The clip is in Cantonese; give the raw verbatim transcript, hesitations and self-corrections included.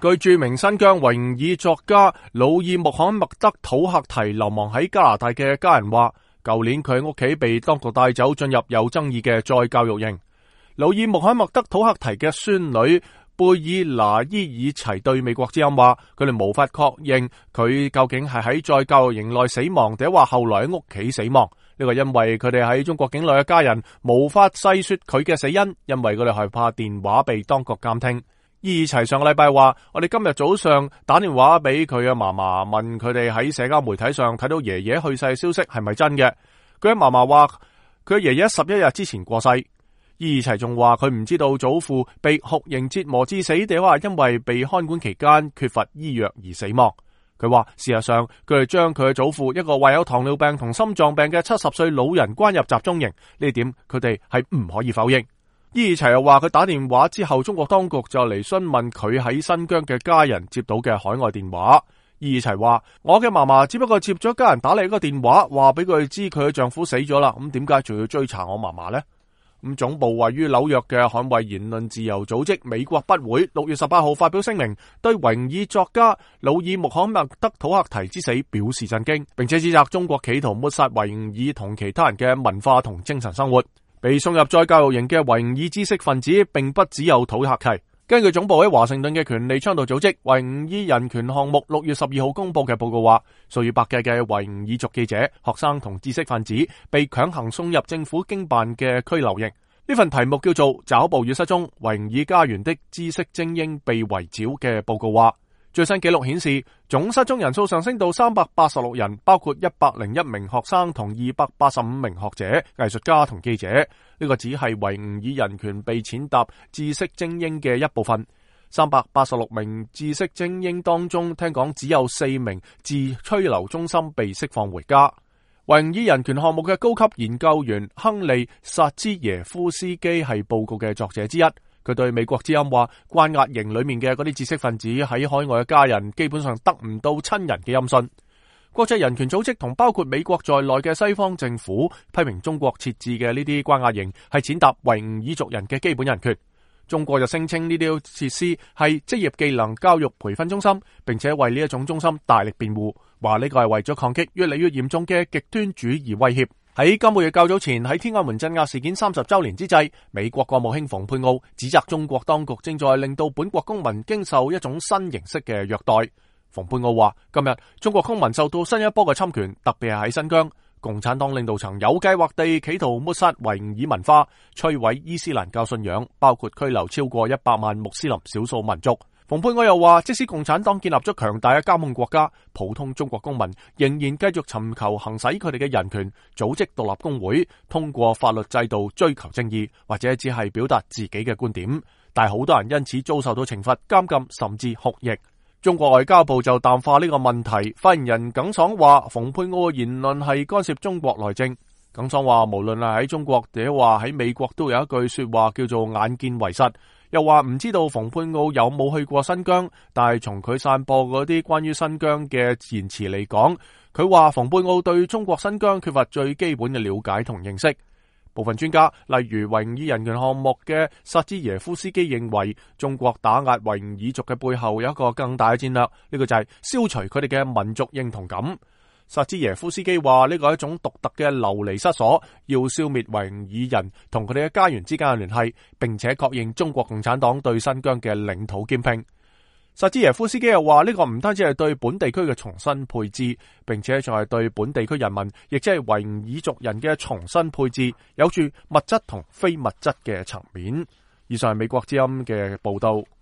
據著名新疆維吾爾作家魯爾穆罕默德土克提流亡喺加拿大嘅家人話，舊年佢喺屋企被當局帶走進入有爭議嘅再教育營。魯爾穆罕默德土克提嘅孫女貝爾拿伊爾齊對美國之音話，佢哋無法確認佢究竟係喺再教育營內死亡，定話後來喺屋企死亡。呢個因為佢哋喺中國境內嘅家人無法細說佢嘅死因，因為佢哋害怕電話被當局監聽。伊爾齊上個禮拜話，我哋今日早上打電話俾佢嘅嫲嫲，問佢哋喺社交媒體上睇到爺爺去世嘅消息係咪真嘅。佢嘅嫲嫲話，佢爺爺十一日之前過世。伊爾齊仲話佢唔知道祖父被酷刑折磨致死，定話因為被看管期間缺乏醫藥而死亡。佢話事實上佢哋將佢嘅祖父一個患有糖尿病同心臟病嘅七十歲老人關入集中營，呢點佢哋係唔可以否認。伊爾齊又話佢打電話之後，中國當局就嚟詢問佢喺新疆嘅家人接到嘅海外電話。伊爾齊話，我嘅嫲嫲只不過接咗家人打嚟一個電話，話俾佢知佢嘅丈夫死咗啦，咁點解仲要追查我嫲嫲呢？咁總部位於紐約嘅捍衛言論自由組織美國筆會六月十八號發表聲明，對維吾爾作家魯爾穆罕默德土克提之死表示震驚，並且指責中國企圖抹殺維吾爾同其他人嘅文化同精神生活。被送入再教育營嘅維吾爾知識分子並不只有土克提。根據總部喺華盛頓嘅權利倡導組織維吾爾人權項目六月十二號公布嘅報告話，數以百計嘅維吾爾族記者、學生同知識分子被強行送入政府經辦嘅拘留營。呢份題目叫做《抓捕與失蹤：維吾爾家園的知識精英被圍剿》嘅報告話，最新紀錄顯示，總失蹤人數上升到三百八十六人，包括一百零一名學生同二百八十五名學者、藝術家同記者。呢個只係維吾爾人權被踐踏知識精英嘅一部分。三百八十六名知識精英當中，聽講只有四名自拘留中心被釋放回家。維吾爾人權項目嘅高級研究員亨利·薩茲耶夫斯基係報告嘅作者之一。佢對美國之音話，關押營裏面嘅嗰啲知識分子喺海外嘅家人基本上得唔到親人嘅音訊。國際人權組織同包括美國在內嘅西方政府批評中國設置嘅呢啲關押營係踐踏維吾爾族人嘅基本人權。中國就聲稱呢啲設施係職業技能教育培訓中心，並且為呢一種中心大力辯護，話呢個係為咗抗擊越嚟越嚴重嘅極端主義威脅。喺今個月較早前，喺天安門鎮壓事件三十周年之際，美國國務卿蓬佩奧指責中國當局正在令到本國公民經受一種新形式嘅虐待。蓬佩奧話，今日中國公民受到新一波嘅侵權，特別係喺新疆，共產黨領導層有計劃地企圖抹殺維吾爾文化，摧毀伊斯蘭教信仰，包括拘留超過一百萬穆斯林少數民族。蓬佩奧又話，即使共產黨建立咗強大嘅監控國家，普通中國公民仍然繼續尋求行使佢哋嘅人權，組織獨立工會，通過法律制度追求正義，或者只係表達自己嘅觀點。但係好多人因此遭受到懲罰、監禁甚至酷刑。中國外交部就淡化呢個問題，發言人耿爽話，蓬佩奧嘅言論係干涉中國內政。耿爽話，無論係喺中國或者話喺美國，都有一句說話叫做眼見為實。又話唔知道蓬佩奧有冇去過新疆，但係從佢散播嗰啲關於新疆嘅言辭嚟講，佢話蓬佩奧對中國新疆缺乏最基本嘅了解同認識。部分專家，例如維吾爾人權項目嘅薩茲耶夫斯基認為，中國打壓維吾爾族嘅背後有一個更大嘅戰略，呢個就係消除佢哋嘅民族認同感。薩茲耶夫斯基話，呢個係一種獨特嘅流離失所，要消滅維吾爾人同佢哋嘅家園之間嘅聯繫，並且確認中國共產黨對新疆嘅領土兼併。薩茲耶夫斯基又話，呢個唔單止係對本地區嘅重新配置，並且仲係對本地區人民，亦即係維吾爾族人嘅重新配置，有住物質同非物質嘅層面。以上係美國之音嘅報道。